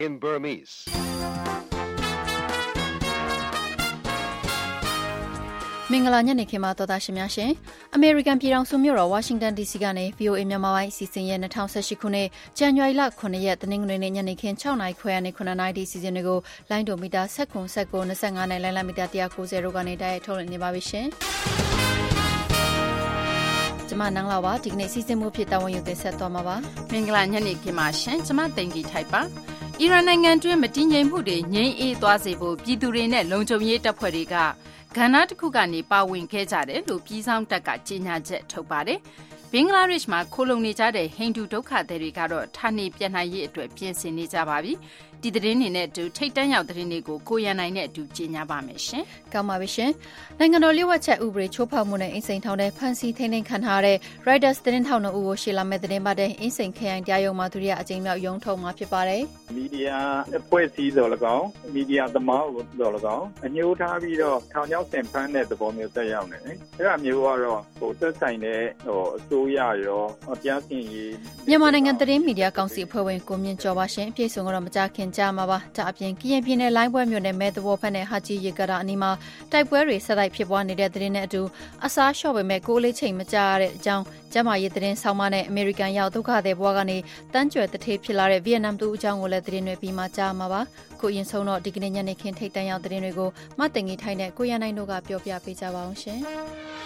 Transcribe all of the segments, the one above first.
in Burmese. မင်္ဂလာညနေခင်းပါတော်သားရှင်များရှင်အမေရိကန်ပြည်ထောင်စုမြို့တော်ဝါရှင်တန် DC ကနေ VOA မြန်မာပိုင်းအစီအစဉ်ရဲ့2018ခုနှစ်ဇန်နဝါရီလ9ရက်တနင်္ဂနွေနေ့ညနေခင်း6:00 နာရီခွဲကနေ9:00 နာရီအစီအစဉ်တွေကိုလိုင်းဒိုမီတာ19.25နဲ့လိုင်းလမီတာ190တို့ကနေတိုက်ရိုက်ထုတ်လွှင့်နေပါပြီရှင်ကျမနန်းလာပါဒီကနေ့စီစဉ်မှုဖြစ်တာဝန်ယူတင်ဆက်သွားမှာပါမင်္ဂလာညနေခင်းပါရှင်ကျမတင်ကြီးထိုက်ပါအီရန်နိုင်ငံတွင်းမတည်ငြိမ်မှုတွေငြိမ်းအေးသွားစေဖို့ပြည်သူတွေနဲ့လုံခြုံရေးတပ်ဖွဲ့တွေကကဏ္ဍတစ်ခုကနေပါဝင်ခဲ့ကြတယ်လို့ပြည်ဆောင်တပ်ကကြေညာချက်ထုတ်ပါတယ်။ဘင်္ဂလားဒေ့ရှ်မှာခိုလုံနေကြတဲ့ဟိန္ဒူဒုက္ခသည်တွေကတော့ဌာနေပြန်နိုင်ရေးအတွက်ပြင်ဆင်နေကြပါပြီ။ဒီသတင်းတွေနဲ့အတူထိတ်တန့်ရောက်သတင်းတွေကိုကိုရန်နိုင်နဲ့အတူကြေညာပါမယ်ရှင်။ကောင်းပါပြီရှင်။နိုင်ငံတော်လျှို့ဝှက်ချက်ဥပဒေချိုးဖောက်မှုနဲ့အင်းစိန်ထောင်တဲ့ဖမ်းဆီးထိန်းသိမ်းခံထားတဲ့ Reuters သတင်းထောက်2ဦးကိုရှေ့လာမဲ့သတင်းပတ်တဲ့အင်းစိန်ခရိုင်တရားရုံးမှာသူတို့အကြိမ်မြောက်ရုံးထုတ်မှာဖြစ်ပါတယ်။မီဒီယာအဖွဲ့အစည်းတော်၎င်းမီဒီယာသမားတော်၎င်းအညှိုးထားပြီးတော့ထောင်ချောက်ဆင်ဖမ်းတဲ့သဘောမျိုးတက်ရောက်နေတယ်။အဲ့ဒါမျိုးကတော့သက်ဆိုင်တဲ့အစိုးရရောတရားစီရင်ရေးမြန်မာနိုင်ငံသတင်းမီဒီယာကောင်စီအဖွဲ့ဝင်ကိုမြင့်ကျော်ပါရှင်အပြည့်စုံကတော့မကြခင်ကြားမှာပါ။ဒါအပြင်ကရင်ပြည်နယ်လိုင်းပွဲမြို့နယ်မဲသဘောဖက်နဲ့ဟာကြီးရေကရာအနီးမှာတိုက်ပွဲတွေဆက်တိုက်ဖြစ်ပွားနေတဲ့သတင်းနဲ့အတူအစားလျှော့ပေမဲ့ကိုလေးချိန်မကြားရတဲ့အကြောင်းကျမရေးသတင်းဆောင်မနဲ့အမေရိကန်ရောက်ဒုက္ခသည်ဘဝကနေတန်းကျွယ်တထေးဖြစ်လာတဲ့ဗီယက်နမ်သူအကြောင်းကိုလည်းသတင်းတွေပြီးမှကြားမှာပါ။ကိုရင်ဆုံးတော့ဒီကနေ့ညနေခင်းထိတ်တန့်ရောက်သတင်းတွေကိုမတင်ကြီးထိုင်နဲ့ကိုရနိုင်တို့ကပြောပြပေးကြပါအောင်ရှင်။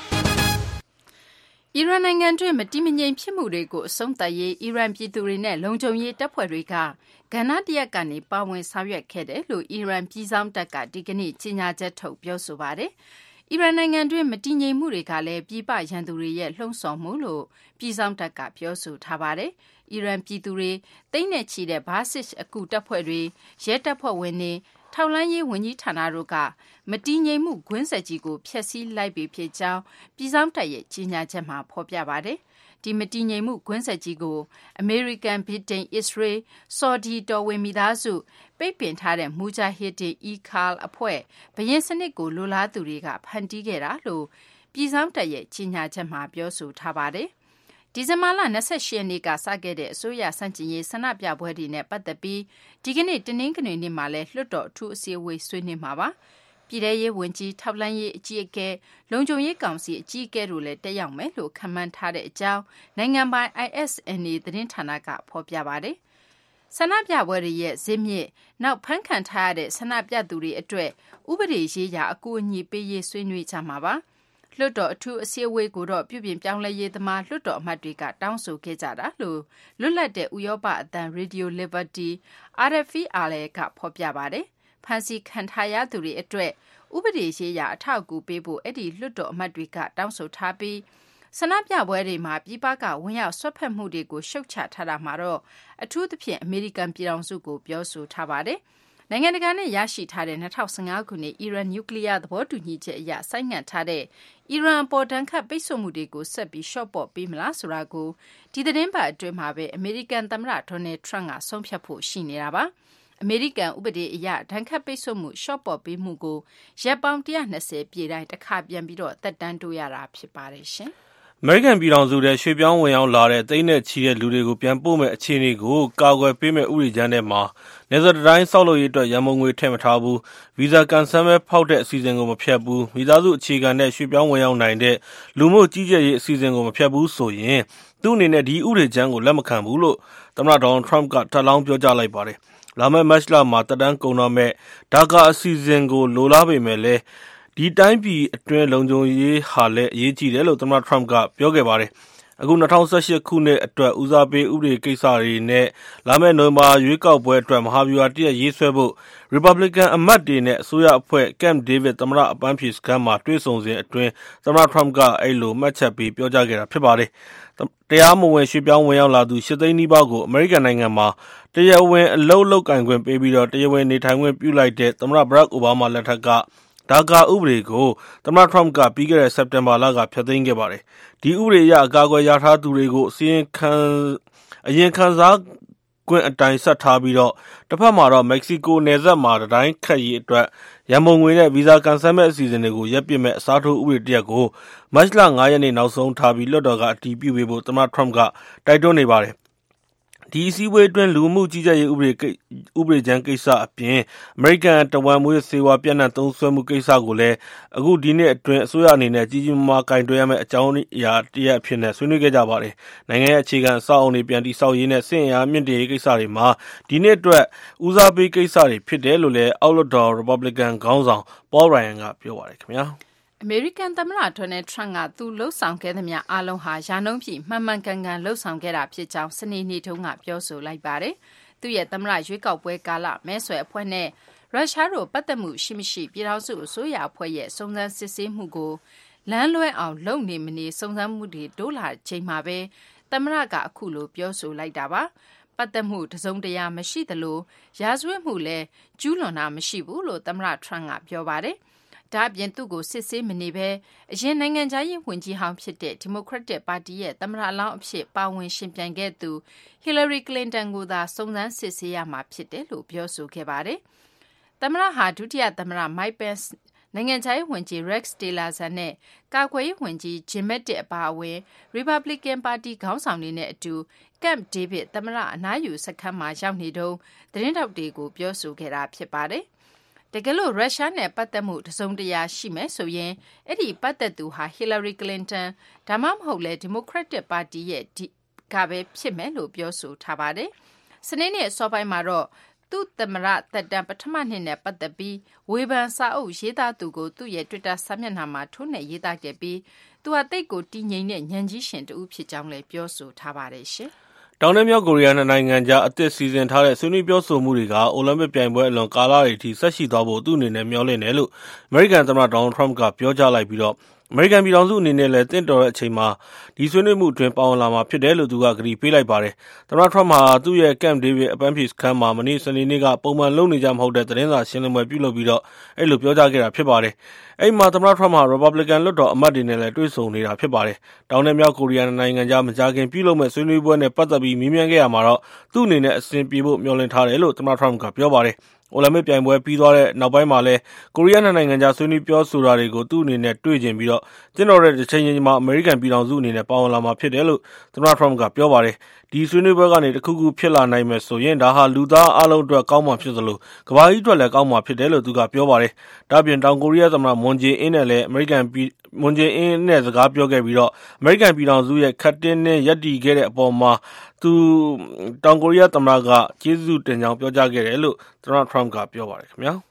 အီရန်နိုင်ငံတွင်းမတည်မငြိမ်ဖြစ်မှုတွေကိုအဆုံးသတ်ရေးအီရန်ပြည်သူတွေနဲ့လုံခြုံရေးတပ်ဖွဲ့တွေကကဏ္ဍတစ်ရပ်ကနေပါဝင်ဆောင်ရွက်ခဲ့တယ်လို့အီရန်ပြည်ဆောင်တပ်ကဒီကနေ့ကြေညာချက်ထုတ်ပြောဆိုပါတယ်။အီရန်နိုင်ငံတွင်းမတည်ငြိမ်မှုတွေကလည်းပြည်ပရန်သူတွေရဲ့လှုံ့ဆော်မှုလို့ပြည်ဆောင်တပ်ကပြောဆိုထားပါတယ်။အီရန်ပြည်သူတွေတိတ်နဲ့ချီတဲ့ဘာစစ်အကူတပ်ဖွဲ့တွေရဲတပ်ဖွဲ့ဝင်တွေထောက်လှမ်းရေးဝန်ကြီးဌာနတို့ကမတည်ငြိမ်မှုကွင်းဆက်ကြီးကိုဖျက်ဆီးလိုက်ပြီဖြစ်ကြောင်းပြည်ဆောင်တပ်ရဲ့ကြေညာချက်မှာဖော်ပြပါတယ်။ဒီမတည်ငြိမ်မှုကွင်းဆက်ကြီးကိုအမေရိကန်ဗြိတိန်အစ္စရေးဆော်ဒီတော်ဝင်မိသားစုပိတ်ပင်ထားတဲ့မူဂျာဟစ်ဒင်အဖွဲ့ဘရင်စနစ်ကိုလိုလားသူတွေကဖန်တီးခဲ့တာလို့ပြည်ဆောင်တပ်ရဲ့ကြေညာချက်မှာပြောဆိုထားပါတယ်။ဒီဇင်ဘာလ28ရက်နေ့ကစခဲ့တဲ့အစိုးရစန့်ကျင်ရေးဆန္ဒပြပွဲတွေနဲ့ပတ်သက်ပြီးဒီကနေ့တနင်္ဂနွေနေ့မှာလည်းလွှတ်တော်အထူးအစည်းအဝေးဆွေးနွေးမှာပါ။ပြည်ထရေးဝန်ကြီးထောက်လှမ်းရေးအကြီးအကဲလုံခြုံရေးကောင်စီအကြီးအကဲတို့လည်းတက်ရောက်မယ်လို့ခန့်မှန်းထားတဲ့အကြောင်းနိုင်ငံပိုင် ISNA သတင်းဌာနကဖော်ပြပါတယ်။ဆန္ဒပြပွဲတွေရဲ့ဇစ်မြစ်နောက်ဖမ်းခံထားရတဲ့ဆန္ဒပြသူတွေအတွက်ဥပဒေရေးရာအကူအညီပေးရေးဆွေးနွေးကြမှာပါ။လွှတ်တော်အထူးအစည်းအဝေးကိုတော့ပြုပြင်ပြောင်းလဲရေးသမားလွှတ်တော်အမတ်တွေကတောင်းဆိုခဲ့ကြတာလို့လွတ်လပ်တဲ့ဥရောပအသံ Radio Liberty RFE ကဖော်ပြပါတယ်။ဖမ်းဆီးခံထားရသူတွေအတွက်ဥပဒေရေးရာအထောက်အကူပေးဖို့အဲ့ဒီလွှတ်တော်အမတ်တွေကတောင်းဆိုထားပြီးဆန္ဒပြပွဲတွေမှာပြည်ပကဝင်ရောက်ဆွတ်ဖက်မှုတွေကိုရှုတ်ချထားတာမှာတော့အထူးသဖြင့်အမေရိကန်ပြည်ထောင်စုကိုပြောဆိုထားပါတယ်။နိုင်ငံတကာနဲ့ရရှိထားတဲ့2015ခုနှစ်အီရန်နျူကလ িয়ার သဘောတူညီချက်အရဆိုင်းငံ့ထားတဲ့အီရန်အပေါ်တန်းခတ်ပိတ်ဆို့မှုတွေကိုဆက်ပြီးလျှော့ပေါ့ပေးမလားဆိုတာကိုဒီသတင်းပတ်အတွင်းမှာပဲအမေရိကန်သမ္မတဒေါ်နယ်ထရန့်ကဆုံးဖြတ်ဖို့ရှိနေတာပါ။အမေရိကန်ဥပဒေအရဒဏ်ခတ်ပိတ်ဆို့မှုလျှော့ပေါ့ပေးမှုကိုရက်ပေါင်း120ပြည့်တိုင်းတစ်ခါပြန်ပြီးတော့သက်တမ်းတိုးရတာဖြစ်ပါတယ်ရှင်။အမေရိကန်ပြည်ထောင်စုထဲရွှေ့ပြောင်းဝင်ရောက်လာတဲ့သိန်းနဲ့ချီတဲ့လူတွေကိုပြန်ပို့မဲ့အခြေအနေကိုကာကွယ်ပေးမဲ့ဥပဒေကြမ်းထဲမှာနယ်စပ်တိုင်းဆောက်လုပ်ရေးအတွက်ရန်ပုံငွေထည့်မထားဘူးဗီဇာကန်ဆယ်မဲ့ဖောက်တဲ့အစီအစဉ်ကိုမဖျက်ဘူးမိသားစုအခြေခံတဲ့ရွှေ့ပြောင်းဝင်ရောက်နိုင်တဲ့လူမှုကြီးကြပ်ရေးအစီအစဉ်ကိုမဖျက်ဘူးဆိုရင်သူ့အနေနဲ့ဒီဥပဒေကြမ်းကိုလက်မခံဘူးလို့သမ္မတဒေါ်နယ်ထရန့်ကထပ်လောင်းပြောကြားလိုက်ပါတယ်လာမယ့်မတ်လမှာတက်တန်းကုန်တော့မဲ့ဒါကာအစီအစဉ်ကိုလိုလားပေမဲ့လည်းဒီတိုင်းပြည်အတွင်းလုံခြုံရေးဟာလည်းအရေးကြီးတယ်လို့သမ္မတထရန့်ကပြောခဲ့ပါတယ်။အခု2018ခုနှစ်အတွက်ဦးစားပေးဥပဒေကိစ္စတွေနဲ့လာမယ့်နိုဝင်ဘာရွေးကောက်ပွဲအတွက်မဟာဗျူဟာတရက်ရေးဆွဲဖို့ Republican အမတ်တွေနဲ့အစိုးရအဖွဲ့ Camp David သမ္မတအပန်းဖြေစခန်းမှာတွေ့ဆုံစဉ်အတွင်းသမ္မတထရန့်ကအဲ့လိုမှတ်ချက်ပေးပြောကြားခဲ့တာဖြစ်ပါတယ်။တရားမဝင်ရွှေ့ပြောင်းဝင်ရောက်လာသူ8သိန်းနီးပါးကိုအမေရိကန်နိုင်ငံမှာတရားဝင်အလုပ်လုပ်ကိုင်ခွင့်ပေးပြီးတော့တရားဝင်နေထိုင်ခွင့်ပြုလိုက်တဲ့သမ္မတဘရက်အိုဘားမားလက်ထက်ကဒါကာဥပဒေကိုသမ္မတထရန့်ကပြီးခဲ့တဲ့စက်တင်ဘာလကဖျက်သိမ်းခဲ့ပါတယ်။ဒီဥပဒေအရအကာအကွယ်ရထားသူတွေကိုအရင်ခံစားခွင့်အတိုင်းဆက်ထားပြီးတော့တစ်ဖက်မှာတော့မက္ကဆီကိုနယ်စပ်မှာတိုင်းခတ်ရေးအတွက်ရန်ပုံငွေနဲ့ဗီဇာကန်ဆယ်မဲ့အစီအစဉ်တွေကိုရပ်ပစ်မဲ့အစားထိုးဥပဒေတရက်ကိုမတ်လ9ရက်နေ့နောက်ဆုံးထားပြီးလွှတ်တော်ကအတည်ပြုပေးဖို့သမ္မတထရန့်ကတိုက်တွန်းနေပါတယ်။ ဒီဒီအစည်းအဝေးအတွင်းလူမှုကြီးကြပ်ရေးဥပဒေကြမ်းကိစ္စအပြင်အမေရိကန်တဝန်မွေးဆေးဝါးပြန့်နှံ့သုံးစွဲမှုကိစ္စကိုလည်းအခုဒီနှစ်အတွင်းအစိုးရအနေနဲ့ကြီးကြီးမားမားကင်တွယ်ရမယ့်အကြောင်းအရာတရက်အဖြစ်နဲ့ဆွေးနွေးခဲ့ကြပါတယ်။နိုင်ငံရဲ့အခြေခံအဆောက်အအုံတွေပြန်တည်ဆောက်ရေးနဲ့စစ်အင်အားမြင့်တင်ရေးကိစ္စတွေမှာဒီနှစ်အတွက်ဦးစားပေးကိစ္စတွေဖြစ်တယ်လို့လည်းအောက်လွှတ်တော် Republican ခေါင်းဆောင် Paul Ryan ကပြောပါတယ်ခင်ဗျာ။အမေရိကန်သမ္မတဒေါ်နယ်ထရန့်ကသူလှုပ်ဆောင်ခဲ့သမျှအားလုံးဟာရာနှုန်းပြည့်မှန်မှန်ကန်ကန်လှုပ်ဆောင်ခဲ့တာဖြစ်ကြောင်းစနေနေ့တုန်းကပြောဆိုလိုက်ပါတယ်။သူ့ရဲ့သမ္မတရွေးကောက်ပွဲကာလမဲဆွယ်အဖွဲ့နဲ့ရုရှားတို့ပတ်သက်မှုရှိမရှိပြည်ထောင်စုအစိုးရအဖွဲ့ရဲ့စုံစမ်းစစ်ဆေးမှုကိုလမ်းလွဲအောင်လုပ်နေမနေစုံစမ်းမှုတွေတိုးလာချိန်မှာပဲသမ္မတကအခုလိုပြောဆိုလိုက်တာပါ။ပတ်သက်မှုတစုံတရာမရှိသလိုရာဇဝတ်မှုလည်းကျူးလွန်တာမရှိဘူးလို့သမ္မတထရန့်ကပြောပါတယ်။ဒါအပြင်သူ့ကိုစစ်ဆေးမနေဘဲအရင်နိုင်ငံခြားရေးဝန်ကြီးဟောင်းဖြစ်တဲ့ဒီမိုကရက်တစ်ပါတီရဲ့သမ္မတလောင်းအဖြစ်ပါဝင်ရှင်ပြိုင်ခဲ့သူဟီလာရီကလင်တန်ကိုသာစုံစမ်းစစ်ဆေးရမှာဖြစ်တယ်လို့ပြောဆိုခဲ့ပါတယ်။သမ္မတဟာဒုတိယသမ္မတ Mike Pence နိုင်ငံခြားရေးဝန်ကြီး Rex Tillerson နဲ့ကာကွယ်ရေးဝန်ကြီး Jim Mattis အပါအဝင် Republican ပါတီခေါင်းဆောင်တွေနဲ့အတူ Camp David သမ္မတအနားယူစခန်းမှာရောက်နေတုန်းသတင်းထောက်တွေကိုပြောဆိုခဲ့တာဖြစ်ပါတယ်။တကယ်လို့ရုရှားနဲ့ပတ်သက်မှုတစုံတရာရှိမယ်ဆိုရင်အဲ့ဒီပတ်သက်သူဟာဟီလာရီကလင်တန်ဒါမှမဟုတ်လေဒီမိုကရက်တစ်ပါတီရဲ့ကပဲဖြစ်မယ်လို့ပြောဆိုထားပါတယ်။စနေနေ့အစောပိုင်းမှာတော့သူ့သမ္မတသက်တမ်းပထမနှစ်နဲ့ပတ်သက်ပြီးဝေဖန်စာအုပ်ရေးသားသူကိုသူ့ရဲ့ Twitter စာမျက်နှာမှာထိုးနှက်ရေးသားခဲ့ပြီးသူဟာတိတ်ကိုတည်ငြိမ်တဲ့ဉာဏ်ကြီးရှင်တူဖြစ်ကြောင်းလည်းပြောဆိုထားပါတယ်ရှင်။တောင်နဲ့မြောက်ကိုရီးယားနိုင်ငံကြားအသစ်စီစဉ်ထားတဲ့ဆွေးနွေးပြောဆိုမှုတွေကအိုလံပစ်ပြိုင်ပွဲအလွန်ကာလတွေအထိဆက်ရှိသွားဖို့သူ့အနေနဲ့မျှော်လင့်တယ်လို့အမေရိကန်သမ္မတဒေါ်နယ်ထရမ့်ကပြောကြားလိုက်ပြီးတော့အမေရိကန်ပြည်ထောင်စုအနေနဲ့လည်းတင့်တော်တဲ့အချိန်မှာဒီဆွေးနွေးမှုအတွင်းပါဝင်လာမှာဖြစ်တယ်လို့သူကကတိပေးလိုက်ပါတယ်။သမ္မတထရမ့်ဟာသူ့ရဲ့ Camp David အပန်းဖြေစခန်းမှာမနေ့စနေနေ့ကပုံမှန်လုပ်နေကြမဟုတ်တဲ့သတင်းစာရှင်းလင်းပွဲပြုလုပ်ပြီးတော့အဲ့လိုပြောကြားခဲ့တာဖြစ်ပါတယ်။အဲ့မှာသမ္မတထရမ့်ဟာ Republican လွှတ်တော်အမတ်တွေနဲ့လည်းတွေ့ဆုံနေတာဖြစ်ပါတယ်။တောင်နဲ့မြောက်ကိုရီးယားနိုင်ငံကြားမကြာခင်ပြုလုပ်မဲ့ဆွေးနွေးပွဲနဲ့ပတ်သက်ပြီးမေးမြန်းခဲ့ရမှာတော့သူ့အနေနဲ့အဆင်ပြေဖို့မျှော်လင့်ထားတယ်လို့သမ္မတထရမ့်ကပြောပါတယ်။အိုလံပစ်ပြိုင်ပွဲပြီးသွားတဲ့နောက်ပိုင်းမှာလည်းကိုရီးယားနိုင်ငံကြားဆွေးနွေးပြောဆိုတာတွေကိုသူ့အနေနဲ့တွေ့ကျင်ပြီးတော့ကျင်းတော်တဲ့တစ်ချိန်ချင်းမှာအမေရိကန်ပြည်ထောင်စုအနေနဲ့ပါဝင်လာမှာဖြစ်တယ်လို့သမ္မတထရမ့်ကပြောပါတယ်။ဒီဆွေးနွေးပွဲကနေတစ်ခုခုဖြစ်လာနိုင်မယ်ဆိုရင်ဒါဟာလူသားအလုံးအတွက်ကောင်းမှာဖြစ်သလိုကမ္ဘာကြီးအတွက်လည်းကောင်းမှာဖြစ်တယ်လို့သူကပြောပါတယ်။ဒါ့အပြင်တောင်ကိုရီးယားသမ္မတမွန်ဂျေအင်းနဲ့လည်းမွန်ဂျေအင်းနဲ့စကားပြောခဲ့ပြီးတော့အမေရိကန်ပြည်ထောင်စုရဲ့ခတ်တင်းနဲ့ရပ်တည်ခဲ့တဲ့အပေါ်မှာတောင်ကိုရီးယားသမ္မတကကျေးဇူးတင်ကြောင်းပြောကြားခဲ့တယ်လို့သမ္မတထရမ့်ကပြောပါတယ်ခင်ဗျာ။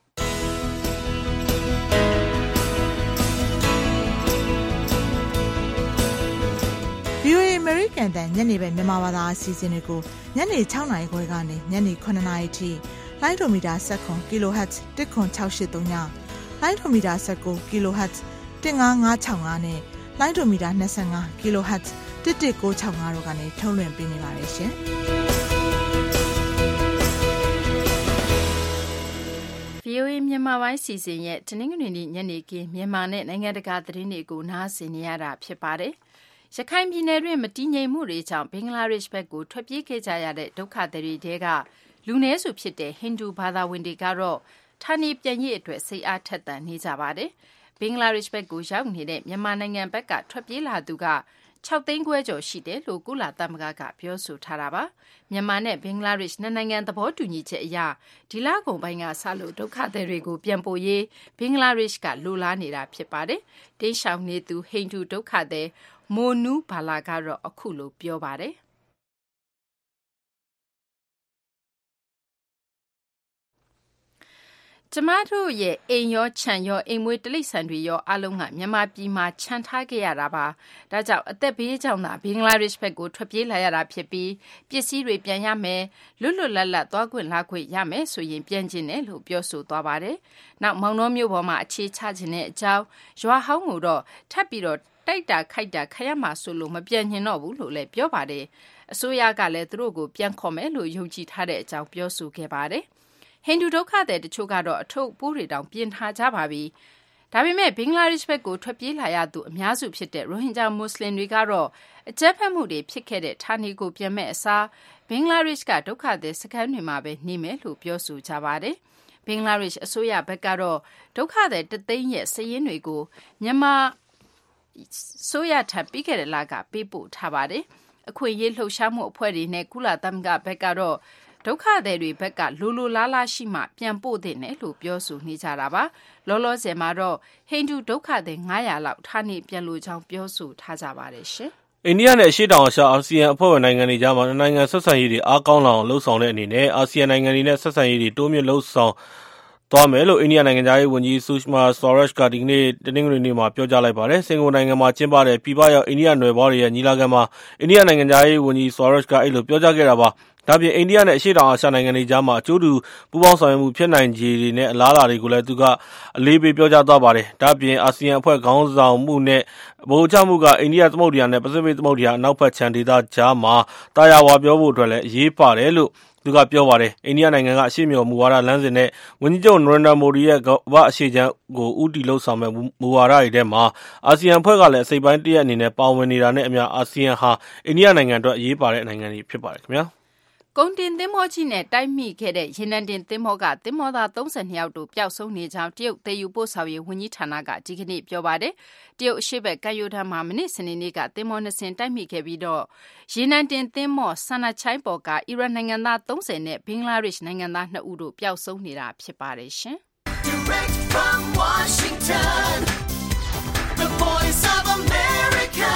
VOA American တန်ညနေပဲမြန်မာဘာသာအစီအစဉ်တွေကိုညနေ6နာရီခွဲကနေညနေ9နာရီထိလိုင်းဒိုမီတာ7 kHz 10683ညလိုင်းဒိုမီတာ19 kHz 15565နဲ့လိုင်းဒိုမီတာ25 kHz 11965တို့ကနေထုတ်လွှင့်ပေးနေပါတယ်ရှင်။ VOA မြန်မာပိုင်းစီစဉ်ရဲ့တနင်္ဂနွေနေ့ညနေခင်းမြန်မာနဲ့နိုင်ငံတကာသတင်းတွေကိုနားဆင်နေရတာဖြစ်ပါတယ်။ရခိုင်ပြည်နယ်တွင်မတည်ငြိမ်မှုတွေကြောင့်ဘင်္ဂလားဒေ့ရှ်ဘက်ကိုထွက်ပြေးခဲ့ကြရတဲ့ဒုက္ခသည်တွေထဲကလူနည်းစုဖြစ်တဲ့ဟိန္ဒူဘာသာဝင်တွေကတော့ဌာနေပြန်ရေးအတွက်စိတ်အားထက်သန်နေကြပါတယ်။ဘင်္ဂလားဒေ့ရှ်ဘက်ကိုရောက်နေတဲ့မြန်မာနိုင်ငံဘက်ကထွက်ပြေးလာသူက6သိန်းခွဲကျော်ရှိတယ်လို့ကုလသမဂ္ဂကပြောဆိုထားတာပါ။မြန်မာနဲ့ဘင်္ဂလားဒေ့ရှ်နှစ်နိုင်ငံသဘောတူညီချက်အရဒီလကုန်ပိုင်းကစလို့ဒုက္ခသည်တွေကိုပြန်ပို့ရေးဘင်္ဂလားဒေ့ရှ်ကလိုလားနေတာဖြစ်ပါတယ်။တိန့်ရှောင်နေသူဟိန္ဒူဒုက္ခသည်မိုနူးဘာလာကတော့အခုလိုပြောပါတယ်။ကျမတို့ရဲ့အိမ်ရောခြံရောအိမ်မွေးတိရစ္ဆာန်တွေရောအလုံးကမြန်မာပြည်မှာခြံထားခဲ့ရတာပါ။ဒါကြောင့်အသက်ဘေးကြောင့်သာဘင်္ဂလားဒေ့ရှ်ဘက်ကိုထွက်ပြေးလာရတာဖြစ်ပြီးပစ္စည်းတွေပြန်ရမယ်လွတ်လွတ်လပ်လပ်သွားခွင့်လာခွင့်ရမယ်ဆိုရင်ပြန်ကျင်တယ်လို့ပြောဆိုသွားပါတယ်။နောက်မောင်နှောမြို့ပေါ်မှာအခြေချခြင်းတဲ့အကြောင်းရွာဟောင်းကိုတော့ထပ်ပြီးတော့တိုက်တာခိုက်တာခရမှာဆိုလို့မပြန်ညင်တော့ဘူးလို့လည်းပြောပါတယ်။အစိုးရကလည်းသူတို့ကိုပြန်ခေါ်မယ်လို့ယုံကြည်ထားတဲ့အကြောင်းပြောဆိုခဲ့ပါတယ်။ဟိန္ဒူဒုက္ခသည်တချို့ကတော့အထုပ်ပိုးတွေတောင်ပြင်ထားကြပါပြီ။ဒါပေမဲ့ဘင်္ဂလားဒေ့ရှ်ဘက်ကိုထွက်ပြေးလာရသူအများစုဖြစ်တဲ့ရိုဟင်ဂျာမွတ်စလင်တွေကတော့အကြမ်းဖက်မှုတွေဖြစ်ခဲ့တဲ့ဌာနေကိုပြန်မဲ့အစားဘင်္ဂလားဒေ့ရှ်ကဒုက္ခသည်စခန်းတွေမှာပဲနေမယ်လို့ပြောဆိုကြပါတယ်။ဘင်္ဂလားဒေ့ရှ်အစိုးရဘက်ကတော့ဒုက္ခသည်တသိန်းရဲ့စာရင်းတွေကိုမြန်မာဆိုရထပ်ပြီးခဲ့တဲ့လကပေးပို့ထားပါတယ်။အခွင့်အရေးလှုပ်ရှားမှုအဖွဲ့တွေနဲ့ကုလသမဂ္ဂဘက်ကတော့ဒုက္ခသည်တွေဘက်ကလိုလားလားရှိမှပြန်ပို့တဲ့နဲ့လို့ပြောဆိုနေကြတာပါလောလောဆယ်မှာတော့ဟိန္ဒူဒုက္ခသည်900လောက်ဌာနေပြန်လို့ကြောင်းပြောဆိုထားကြပါတယ်ရှင်အိန္ဒိယနဲ့အရှေ့တောင်အာရှအာဆီယံအဖွဲ့ဝင်နိုင်ငံတွေကြားမှာနိုင်ငံဆက်ဆံရေးတွေအားကောင်းလာအောင်လှုံ့ဆော်တဲ့အနေနဲ့အာဆီယံနိုင်ငံတွေနဲ့ဆက်ဆံရေးတွေတိုးမြင့်လှုံ့ဆော်သွားမယ်လို့အိန္ဒိယနိုင်ငံသားရေးဝန်ကြီးဆူရှမာဆွာရက်ချ်ကဒီကနေ့တနင်္ဂနွေနေ့မှာပြောကြားလိုက်ပါတယ်။စင်ကာပူနိုင်ငံမှာကျင်းပတဲ့ပြည်ပရောက်အိန္ဒိယနွယ်ဖွားတွေရဲ့ညီလာခံမှာအိန္ဒိယနိုင်ငံသားရေးဝန်ကြီးဆွာရက်ချ်ကအဲ့လိုပြောကြားခဲ့တာပါ။ဒါပြင်အိန္ဒိယနဲ့အရှေ့တောင်အာရှနိုင်ငံတွေကြားမှာအကျိုးတူပူးပေါင်းဆောင်ရွက်မှုဖြစ်နိုင်ခြေတွေနဲ့အလားအလာတွေကိုလည်းသူကအလေးပေးပြောကြားသွားပါတယ်။ဒါပြင်အာဆီယံအဖွဲ့ခေါင်းဆောင်မှုနဲ့ဗဟိုချမှုကအိန္ဒိယသမုဒ္ဒရာနဲ့ပစိဖိတ်သမုဒ္ဒရာအနောက်ဘက်ခြမ်းဒေသကြားမှာတာယာဝါပြောဖို့အတွက်လည်းအရေးပါတယ်လို့သူကပြောပါတယ်။အိန္ဒိယနိုင်ငံကအရှေ့မျှော်မူဝါဒလမ်းစဉ်နဲ့ဝန်ကြီးချုပ်နရန်ဒါမိုဒီရဲ့ကမ္ဘာအရှေ့ခြမ်းကိုဦးတည်လှုပ်ဆောင်မဲ့မူဝါဒတွေထဲမှာအာဆီယံအဖွဲ့ကလည်းအစိပ်ပိုင်းတစ်ရပ်အနေနဲ့ပါဝင်နေတာနဲ့အမျှအာဆီယံဟာအိန္ဒိယနိုင်ငံအတွက်အရေးပါတဲ့နိုင်ငံတွေဖြစ်ပါတယ်ခင်ဗျာ။ကုန်တင်သင်္ဘောကြီးနဲ့တိုက်မိခဲ့တဲ့ရေနံတင်သင်္ဘောကသင်္ဘောသား32ယောက်တို့ပျောက်ဆုံးနေကြောင်းတရုတ်သယ်ယူပို့ဆောင်ရေးဝန်ကြီးဌာနကဒီကနေ့ပြောပါတယ်။တရုတ်အရှေ့ဘက်ကမ်းရိုးတန်းမှာမနေ့စနေနေ့ကသင်္ဘော2စင်းတိုက်မိခဲ့ပြီးတော့ရေနံတင်သင်္ဘောဆန်နချိုင်းပေါ်ကအီရန်နိုင်ငံသား30နဲ့ဘင်္ဂလားဒေ့ရှ်နိုင်ငံသား2ဦးတို့ပျောက်ဆုံးနေတာဖြစ်ပါတယ်ရှင်။ Direct from Washington, the Voice of America,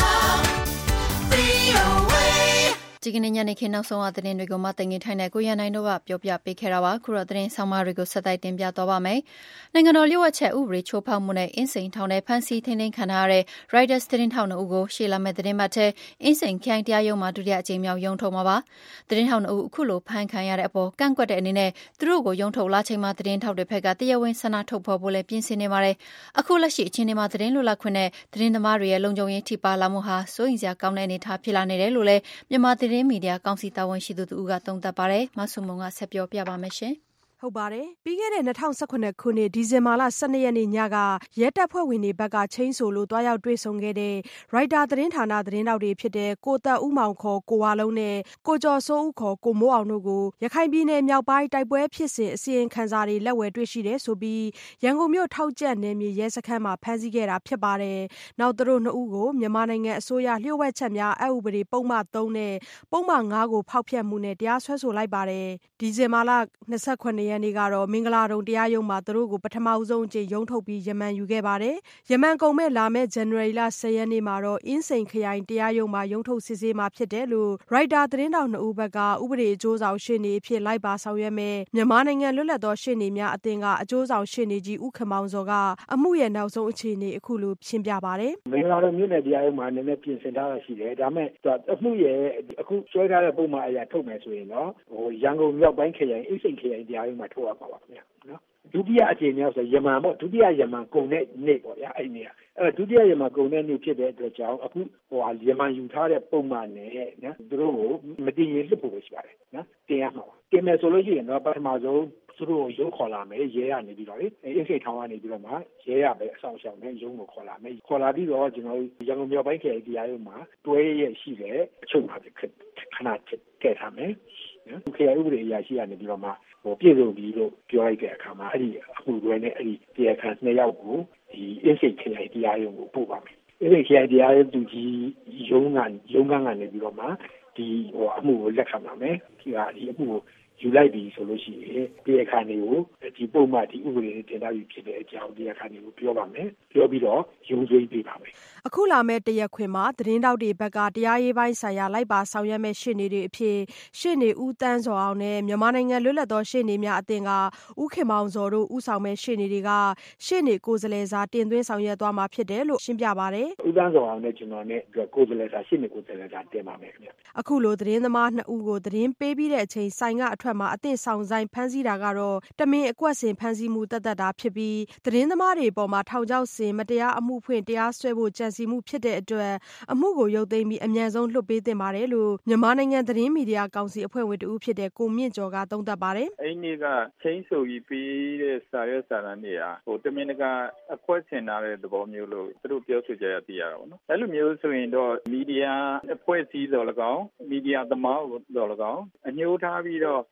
VOA ဒီကနေ့ညနေခင်းနောက်ဆုံးအသတင်းတွေကိုမှတင်ပြထိုင်တဲ့ကိုရန်နိုင်တို့ကပြောပြပေးခဲ့တာပါခုတော့သတင်းဆောင်မတွေကိုဆက်တိုက်တင်ပြသွားပါမယ်နိုင်ငံတော်လျှို့ဝှက်ချက်ဥပဒေချိုးဖောက်မှုနဲ့အင်းစိန်ထောင်ထဲဖမ်းဆီးထိန်းသိမ်းခံထားရတဲ့ Reuters သတင်းထောက်2ဦးကိုရှေ့လာမဲ့သတင်းပတ်ထဲအင်းစိန်ခိုင်တရားရုံးမှာဒုတိယအကြိမ်မြောက်ရုံးထုတ်မှာပါသတင်းထောက်2ဦးအခုလိုဖမ်းခံရတဲ့အပေါ်ကန့်ကွက်တဲ့အနေနဲ့သူတို့ကိုရုံးထုတ်လာချိန်မှာသတင်းထောက်တွေဘက်ကတရားဝင်ဆန္ဒထုတ်ဖော်ဖို့လည်းပြင်ဆင်နေပါတယ်အခုလက်ရှိအခြေအနေမှာသတင်းလွတ်လပ်ခွင့်နဲ့သတင်းသမားတွေရဲ့လုံခြုံရေးထိပါလာမှုဟာစိုးရိမ်စရာကောင်းတဲ့အနေအထားဖြစ်လာနေတယ်လို့လည်းမြန်မာသတင်းမီဒီယာကောင်စီတာဝန်ရှိသူတို့ကသုံးသပ်ပါတယ်မဆုမုံကဆက်ပြောပြပါမယ်ရှင်ဟုတ်ပါတယ်ပြီးခဲ့တဲ့2018ခုနှစ်ဒီဇင်ဘာလ12ရက်နေ့ညကရဲတပ်ဖွဲ့ဝင်တွေဘက်ကချင်းဆိုလို့တွားရောက်တွေ့ဆုံခဲ့တဲ့ Reuters သတင်းဌာနသတင်းတောက်တွေဖြစ်တဲ့ကိုသက်ဦးမောင်ခေါ်ကိုဝါလုံးနဲ့ကိုကျော်စိုးဦးခေါ်ကိုမိုးအောင်တို့ကိုရခိုင်ပြည်နယ်မြောက်ပိုင်းတိုက်ပွဲဖြစ်စဉ်အစီရင်ခံစာတွေလက်ဝယ်တွေ့ရှိတယ်ဆိုပြီးရန်ကုန်မြို့ထောက်ကျက်နယ်မြေရဲစခန်းမှာဖမ်းဆီးခဲ့တာဖြစ်ပါတယ်နောက်သူတို့2ဦးကိုမြန်မာနိုင်ငံအစိုးရလျှို့ဝှက်ချက်များအက်ဥပဒေပုံမှန်3နဲ့ပုံမှန်5ကိုဖောက်ဖျက်မှုနဲ့တရားစွဲဆိုလိုက်ပါတယ်ဒီဇင်ဘာလ29ရက်နေ့ကတော့မင်္ဂလာတုံတရားရုံးမှာသူတို့ကိုပထမဆုံးအကြိမ်ရုံးထုတ်ပြီးရမန်ယူခဲ့ပါတယ်။ရမန်ကုန်မဲ့လာမဲ့ဇန်နဝါရီလ10ရက်နေ့မှာတော့အင်းစိန်ခရိုင်တရားရုံးမှာရုံးထုတ်စစ်ဆေးမှာဖြစ်တယ်လို့ Reuters သတင်းတောက်2ဦးဘက်ကဥပဒေအကျိုးဆောင်ရှေ့နေအဖြစ်လိုက်ပါဆောင်ရွက်မဲ့မြန်မာနိုင်ငံလွတ်လပ်သောရှေ့နေများအသင်းကအကျိုးဆောင်ရှေ့နေကြီးဦးခင်မောင်စောကအမှုရဲ့နောက်ဆုံးအခြေအနေအခုလိုရှင်းပြပါတယ်။မင်္ဂလာတုံမြို့နယ်တရားရုံးမှာနည်းနည်းပြင်ဆင်ထားတာရှိတယ်။ဒါမဲ့အမှုရဲ့အခုဆွဲထားတဲ့ပုံမှန်အရာထုတ်မယ်ဆိုရင်တော့ရန်ကုန်မြောက်ပိုင်းခရိုင်အင်းစိန်ခရိုင်တရားရုံးမှာထုတ်ရပါပါခင်ဗျာနော်ဒုတိယအကြိမ်မြောက်ဆိုရမန်ပေါ့ဒုတိယရမန်ကုန်တဲ့နေ့ပေါ့ဗျာအဲ့ဒီနေ့ဒုတိယရမန်ကုန်တဲ့နေ့ဖြစ်တဲ့အတွက်ကြောင့်အခုရမန်ယူထားတဲ့ပုံမှန်နဲ့နော်သူတို့ကိုမတင်ရင်လွတ်ဖို့ပဲရှိပါတယ်နော်တင်ရမှာပါတင်မယ်ဆိုလို့ရှိရင်တော့ပထမဆုံးသူတို့ရုံးခေါ်လာမယ်ရဲရနေပြီးတော့လေအင်းစိန်ထောင်ကနေပြီးတော့မှရဲရပဲအဆောင်ရှောင်နဲ့ရုံးကိုခေါ်လာမယ်ခေါ်လာပြီးတော့ကျွန်တော်ရန်ကုန်မြောက်ပိုင်းခရိုင်တရားရုံးမှာတွဲရရှိတဲ့အချုပ်မှာခဏထည့်ထားမယ်နော်ခရိုင်ဥပဒေအရာရှိကနေပြီးတော့မှပြည့်စုံပြီလို့ပြောလိုက်တဲ့အခါမှာအဲ့ဒီအမှုတွဲနဲ့အဲ့ဒီတရားခံ2ယောက်ကိုဒီအင်းစိန်ခရိုင်တရားရုံးကိုပို့ပါမယ်အင်းစိန်ခရိုင်တရားရုံးသူကြီးရုံးကနေပြီးတော့မှဒီအမှုကိုလက်ခံပါမယ်ဒီအမှုကိုယူလိုက်ပြီဆိုလို့ရှိရင်တရားခံတွေကိုဒီပုံမှန်ဒီဥပဒေနဲ့တင်ပြပြီးဖြစ်တဲ့အကြောင်းတရားခံတွေကိုပြောပါမယ်ပြောပြီးတော့ရုံးသွင်းပေးပါမယ်အခုလာမဲ့တရက်ခွင်မှာသတင်းတောက်တွေဘက်ကတရားရေးပိုင်းဆိုင်ရာလိုက်ပါဆောင်ရွက်မဲ့ရှေ့နေတွေအဖြစ်ရှေ့နေဦးတန်းစောအောင်နဲ့မြန်မာနိုင်ငံလွတ်လပ်သောရှေ့နေများအသင်းကဦးခင်မောင်စောတို့ဦးဆောင်မဲ့ရှေ့နေတွေကရှေ့နေကိုယ်စားလှယ်စာတင်သွင်းဆောင်ရွက်သွားမှာဖြစ်တယ်လို့ရှင်းပြပါတယ်ဦးတန်းစောအောင်နဲ့ကျွန်တော်နဲ့ကိုယ်စားလှယ်စာရှေ့နေကိုယ်စားလှယ်စာတင်ပါမယ်ခင်ဗျအခုလိုသတင်းသမား2ဦးကိုသတင်းပေးပြီးတဲ့အချိန်ဆိုင်ကအထွက်မှာအသင့်ဆောင်ဆိုင်ဖမ်းဆီးတာကတော့တမင်အကွက်ဆင်ဖမ်းဆီးမှုတတ်တာဖြစ်ပြီးသတင်းသမားတွေပေါ်မှာထောင်ချောက်ဆင်မတရားအမှုဖွင့်တရားစွဲဖို့ကြံစည်မှုဖြစ်တဲ့အတွက်အမှုကိုရုပ်သိမ်းပြီးအမြန်ဆုံးလွှတ်ပေးသင့်ပါတယ်လို့မြန်မာနိုင်ငံသတင်းမီဒီယာကောင်စီအဖွဲ့ဝင်တဦးဖြစ်တဲ့ကိုမြင့်ကျော်ကသုံးသပ်ပါတယ်အဲ့ဒီကချင်းဆိုပြီးပြီးတဲ့စာရွက်စာတမ်းတွေကတမင်တကာအကွက်ဆင်ထားတဲ့သဘောမျိုးလို့သူတို့ပြောဆိုကြရသိရတာပေါ့နော်အဲ့လိုမျိုးဆိုရင်တော့မီဒီယာအဖွဲ့အစည်းတော်၎င်းမီဒီယာသမားတော်၎င်းအညှိုးထားပြီးတော့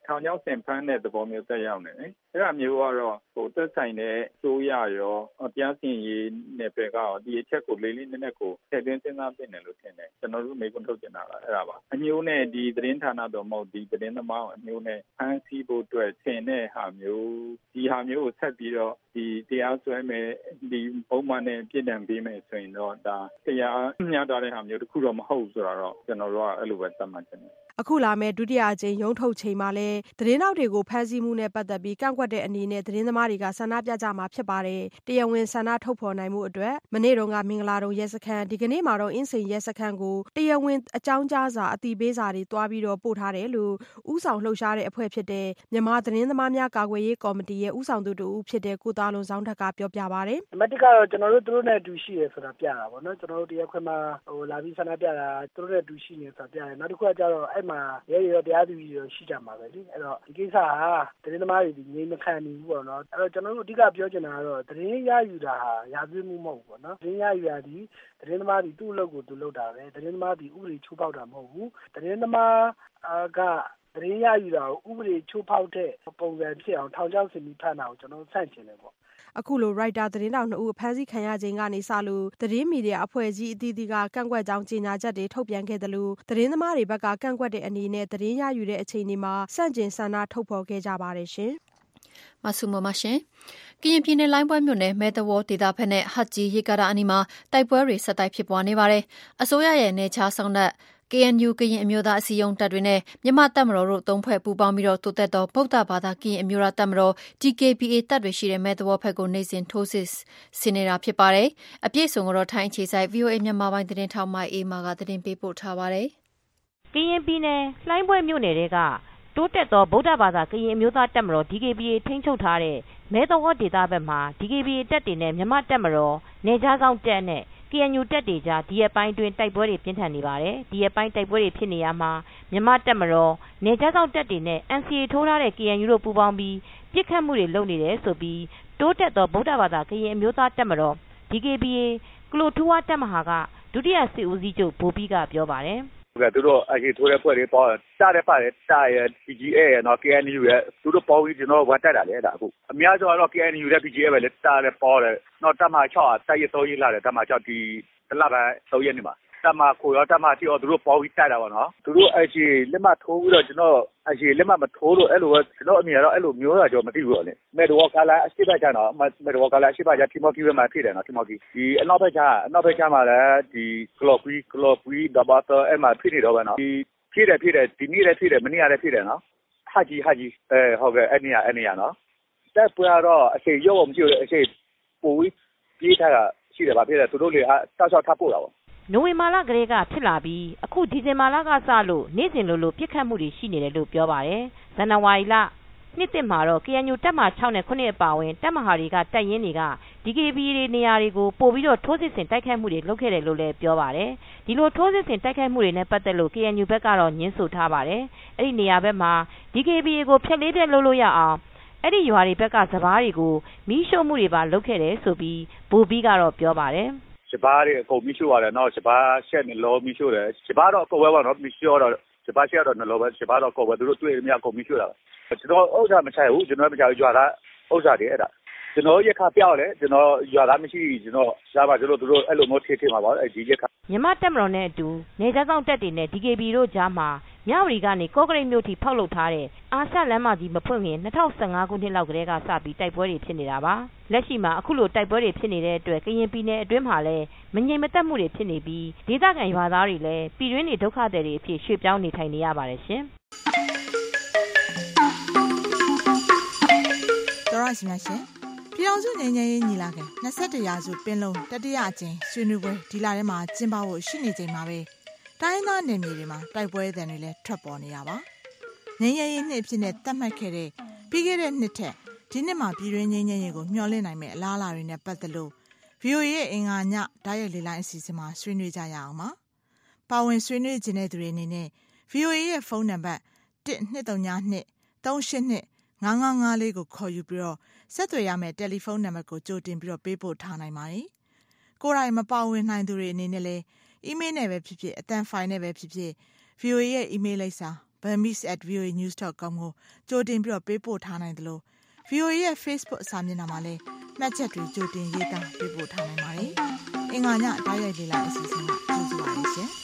ထောင်ချောက်ဆင်ဖမ်းတဲ့သဘောမျိုးတက်ရောက်နေတယ်အဲ့ဒါမျိုးကတော့သက်ဆိုင်တဲ့စိုးရရောတရားစီရင်ရေးနယ်ပယ်ကရောဒီအချက်ကိုလေးလေးနက်နက်ကိုထည့်သွင်းစဉ်းစားသင့်တယ်လို့ထင်တယ်ကျွန်တော်တို့မေးခွန်းထုတ်ချင်တာအဲ့ဒါပါအမျိုးနဲ့ဒီသတင်းဌာနတော်မဟုတ်ဒီသတင်းသမားအမျိုးနဲ့ဖမ်းဆီးဖို့အတွက်ဆင်တဲ့ဟာမျိုးဒီဟာမျိုးကိုဆက်ပြီးတော့ဒီတရားစွဲမယ်ဒီပုံမှန်နဲ့ပြည်ဒဏ်ပေးမယ်ဆိုရင်တော့ဒါတရားမျှတတဲ့ဟာမျိုးတစ်ခုတော့မဟုတ်ဆိုတော့ကျွန်တော်တို့ကအဲ့လိုပဲသတ်မှတ်ချင်တယ်အခုလာမယ့်ဒုတိယအကြိမ်ရုံးထုတ်ချိန်မှာလည်းသတင်းထောက်တွေကိုဖမ်းဆီးမှုနဲ့ပတ်သက်ပြီးကန့်ကွက်တဲ့အနေနဲ့သတင်းသမားတွေကဆန္ဒပြကြမှာဖြစ်ပါတယ်။တရားဝင်ဆန္ဒထုတ်ဖော်နိုင်မှုအတွက်မနေ့တုန်းကမင်္ဂလာတုံရဲစခန်းဒီကနေ့မှာတော့အင်းစိန်ရဲစခန်းကိုတရားဝင်အကြောင်းကြားစာအသိပေးစာတွေတွားပြီးတော့ပို့ထားတယ်လို့ဥဆောင်လှုပ်ရှားတဲ့အဖွဲ့ဖြစ်တဲ့မြန်မာသတင်းသမားများကာကွယ်ရေးကော်မတီရဲ့ဥဆောင်သူတူဖြစ်တဲ့ကိုသားလုံးဆောင်ထက်ကပြောပြပါတယ်။နံပါတ်1ကတော့ကျွန်တော်တို့သူတို့နဲ့အတူရှိရဆိုတာပြတာပေါ့နော်ကျွန်တော်တို့တရားခွင်မှာလာပြီးဆန္ဒပြတာသူတို့နဲ့အတူရှိနေဆိုတာပြတယ်နောက်တစ်ခုကကျတော့အဲ့မှာရဲရောတရားသူကြီးရောရှိကြမှာပဲလေအဲ့တော့ဒီကိစ္စဟာသတင်းသမားတွေဒီငြိမ်းမခံနိုင်ဘူးပေါ့နော်အဲ့တော့ကျွန်တော်တို့အဓိကပြောချင်တာကတော့သတင်းရယူတာဟာရာဇဝတ်မှုမဟုတ်ဘူးပေါ့နော်သတင်းရယူတာဒီသတင်းသမားတွေသူ့အလုပ်ကိုသူလုပ်တာပဲသတင်းသမားတွေဥပဒေချိုးဖောက်တာမဟုတ်ဘူးသတင်းသမားကသတင်းရယူတာကိုဥပဒေချိုးဖောက်တဲ့ပုံစံဖြစ်အောင်ထောင်ချောက်ဆင်ပြီးဖမ်းတာကိုကျွန်တော်ဆန့်ကျင်တယ်ပေါ့အခုလိုရိုက်တာသတင်းတောက်2ဦးဖမ်းဆီးခံရခြင်းကနေစလို့သတင်းမီဒီယာအဖွဲ့အစည်းအသီးသီးကကန့်ကွက်ကြောင်းကြေညာချက်တွေထုတ်ပြန်ခဲ့တယ်လို့သတင်းသမားတွေဘက်ကကန့်ကွက်တဲ့အနေနဲ့သတင်းရယူတဲ့အချိန်ဒီမှာစန့်ကျင်ဆန္ဒထုတ်ဖော်ခဲ့ကြပါတယ်ရှင်။မဆုမမရှင်ကရင်ပြည်နယ်လိုင်းပွဲမြို့နယ်မဲတဝေါ်ဒေသဖက်နဲ့ဟတ်ကြီးရေကာတာအနီးမှာတိုက်ပွဲတွေဆက်တိုက်ဖြစ်ပွားနေပါတယ်။အစိုးရရဲ့နေချာဆောင်တဲ့KNU ကရင်အမျိုးသားအစည်းအရုံးတပ်တွေနဲ့မြန်မာတပ်မတော်တို့သုံးဖွဲ့ပူးပေါင်းပြီးတော့တိုးတက်သောဗုဒ္ဓဘာသာကရင်အမျိုးသားတပ်မတော် DKBA တပ်တွေရှိတဲ့မဲတဝေါ်ဖက်ကိုနိုင်စဉ်ထိုးစစ်ဆင်နေတာဖြစ်ပါတယ်။အပြည့်စုံကတော့ထိုင်းအခြေစိုက် VOA မြန်မာပိုင်းသတင်းထောက်မအေးမာကသတင်းပေးပို့ထားပါတယ်။ကရင်ပြည်နယ်လိုင်းပွဲမြို့နယ်တွေကတိုးတက်သောဗုဒ္ဓဘာသာကရင်အမျိုးသားတပ်မတော် DKBA ထိန်းချုပ်ထားတဲ့မဲတဝေါ်ဒေသဘက်မှာ DKBA တပ်တွေနဲ့မြန်မာတပ်မတော်နယ်ခြားစောင့်တပ်နဲ့KNU တပ်တွေကြားဒီရက်ပိုင်းတွင်တိုက်ပွဲတွေပြင်းထန်နေပါတယ်။ဒီရက်ပိုင်းတိုက်ပွဲတွေဖြစ်နေရမှာမြန်မာတပ်မတော်နယ်ခြားစောင့်တပ်တွေနဲ့ NCA ထိုးထားတဲ့ KNU တို့ပူးပေါင်းပြီးပြစ်ခတ်မှုတွေလုပ်နေတယ်ဆိုပြီးတိုးတက်သောဗုဒ္ဓဘာသာကရင်အမျိုးသားတပ်မတော် DKBA ကလိုထူဝါတပ်မဟာကဒုတိယစစ်ဦးစီးချုပ်ဗိုလ်ဘီကပြောပါတယ်သူတို့အကြီးထိုးတဲ့ဖွဲ့တွေပေါ့တားတဲ့ပါတယ်တားရ PGA ရနော် KNU ရသူတို့ပေါင်းပြီးကျွန်တော်ဝတ်တက်တာလေဒါအခုအများဆုံးတော့ KNU နဲ့ PGA ပဲလေတားတယ်ပေါ်တယ်တော့တမ6တိုက်ရ3ရလာတယ်တမ6ဒီတလပိုင်း3ရက်နေမှာတမကိုရောတမတီရောသူတို့ပေါင်းပြီးတက်တာပေါ့နော်သူတို့အကြီးလက်မထိုးပြီးတော့ကျွန်တော်အကြီးလက်မမထိုးလို့အဲ့လိုပဲကျွန်တော်အမြင်တော့အဲ့လိုမျိုးတာကြောမသိဘူးလေမဲတော်ကလာအရှိတ်ချနော်မဲတော်ကလာအရှိတ်ချတီမော်ကီပဲမှာဖြစ်တယ်နော်တီမော်ကီဒီအနောက်ဘက်ချမှာလည်းဒီကလော့ကွီဒဘာတာအဲ့မှာဖြစ်နေတော့ပဲနော်ဒီဖြစ်တယ်ဒီနေ့လည်းဖြစ်တယ်မနေ့ကလည်းဖြစ်တယ်နော်ဟာကြီးဟုတ်ကဲ့အဲ့နေရနော်တက်ပွားတော့အချိန်ရောမရှိဘူးအချိန်ပိုပြီးပြေးထားတာရှိတယ်ဗာဖြစ်တယ်သူတို့လေတောက်ချောက်ထပ်ပို့တာပေါ့နိုဝင်ဘာလကလေးကဖြစ်လာပြီးအခုဒီဇင်ဘာလကစလို့နေ့စဉ်လိုပြစ်ခတ်မှုတွေရှိနေတယ်လို့ပြောပါတယ်ဇန်နဝါရီလနှစ်သစ်မှာတော့ KNU တပ်မ6နဲ့9အပါအဝင်တပ်မဟာတွေကတပ်ရင်းတွေက DKBA တွေနေရာတွေကိုပို့ပြီးတော့ထိုးစစ်ဆင်တိုက်ခိုက်မှုတွေလုပ်ခဲ့တယ်လို့လည်းပြောပါတယ်ဒီလိုထိုးစစ်ဆင်တိုက်ခိုက်မှုတွေနဲ့ပတ်သက်လို့ KNU ဘက်ကတော့ညှင်းဆိုထားပါတယ်အဲ့ဒီနေရာဘက်မှာ DKBA ကိုဖျက်လေးပြက်လုပ်လို့ရအောင်အဲ့ဒီရွာတွေဘက်ကစပားတွေကိုမီးရှို့မှုတွေပါလုပ်ခဲ့တယ်ဆိုပြီးဗိုလ်ဘီကတော့ပြောပါတယ်စပားတွေအကုန်မီးရှို့ရတယ်နော်စပားရှက်နေလို့မီးရှို့တယ်စပားတော့အကုန်ပဲပေါ့နော်မီးရှို့တော့စပားရှက်တော့နှလုံးပဲစပားတော့အကုန်ပဲသူတို့တွေ့အမြအကုန်မီးရှို့တာကျွန်တော်ဥစ္စာမချိုက်ဘူးကျွန်တော်မချိုက်ရွာသားဥစ္စာတွေအဲ့ဒါကျွန်တော်ရက်ခါပြောက်တယ်ကျွန်တော်ရွာသားမရှိကျွန်တော်ရှားပါကျွန်တော်တို့အဲ့လိုမျိုးထေမှာပါအဲ့ဒီရက်ခါမြန်မာတပ်မတော်နဲ့အတူနေသားဆောင်တပ်တွေနဲ့ DKB တို့ကြားမှာမြဝတီကနေကော့ကရိတ်မြို့ထိဖောက်လုပ်ထားတဲ့အာရှလမ်းမကြီးမဖွင့်ခင်2015ခုနှစ်လောက်ကတည်းကစပြီးတိုက်ပွဲတွေဖြစ်နေတာပါလက်ရှိမှာအခုလိုတိုက်ပွဲတွေဖြစ်နေတဲ့အတွက်ကရင်ပြည်နယ်အတွင်းမှာလည်းမငြိမ်မသက်မှုတွေဖြစ်နေပြီးဒေသခံရွာသားတွေလည်းပြည်တွင်းနေဒုက္ခသည်တွေအဖြစ်ရွှေ့ပြောင်းနေထိုင်နေရပါတယ်ရှင်တော်ရရှိမြရှင်ပြည်အောင်စုငြိမ်းချမ်းရေးညီလာခံ21ရာစုပင်လုံတတိယအကြိမ်ဆွေးနွေးပွဲဒီလထဲမှာကျင်းပဖို့ရှိနေချိန်မှာပဲတိုင်းသားနယ်မြေတွေမှာတိုက်ပွဲသံတွေလည်းထွက်ပေါ်နေတာပါငြိမ်းချမ်းရေးနှစ်အဖြစ်နဲ့သတ်မှတ်ခဲ့တဲ့ပြီးခဲ့တဲ့နှစ်ထက်ဒီနှစ်မှာပြည်တွင်းငြိမ်းချမ်းရေးကိုမျှော်လင့်နိုင်မယ့်အလားအလာတွေနဲ့ပတ်သက်လို့ VOA ရဲ့အင်္ဂါညဓာတ်ရိုက်လေလိုင်းအစီအစဉ်မှာဆွေးနွေးကြရအောင်ပါပါဝင်ဆွေးနွေးခြင်းတဲ့သူတွေအနေနဲ့ VOA ရဲ့ဖုန်းနံပါတ်1232 382 5554ကိုခေါ်ယူပြီးတော့ဆက်သွယ်ရမယ့်တယ်လီဖုန်းနံပါတ်ကိုကြိုတင်ပြီးတော့ပေးပို့ထားနိုင်ပါတယ်ကိုယ်တိုင်မပါဝင်နိုင်သူတွေအနေနဲ့လည်းအီးမေးလ်နဲ့ပဲဖြစ်ဖြစ်အသံဖိုင်နဲ့ပဲဖြစ်ဖြစ် VOA ရဲ့အီးမေးလ်လိပ်စာ burmese@voanews.com ကိုကြိုတင်ပြီးပေးပို့ထားနိုင်တယ်လို့ VOA ရဲ့ Facebook စာမျက်နှာမှာလည်းမှတ်ချက်တွေကြိုတင်ရေးသားပေးပို့ထားနိုင်ပါတယ်။အင်္ဂါညတိုက်ရိုက်လေ့လာအစီအစဉ်ကကြိုဆိုပါရစေ။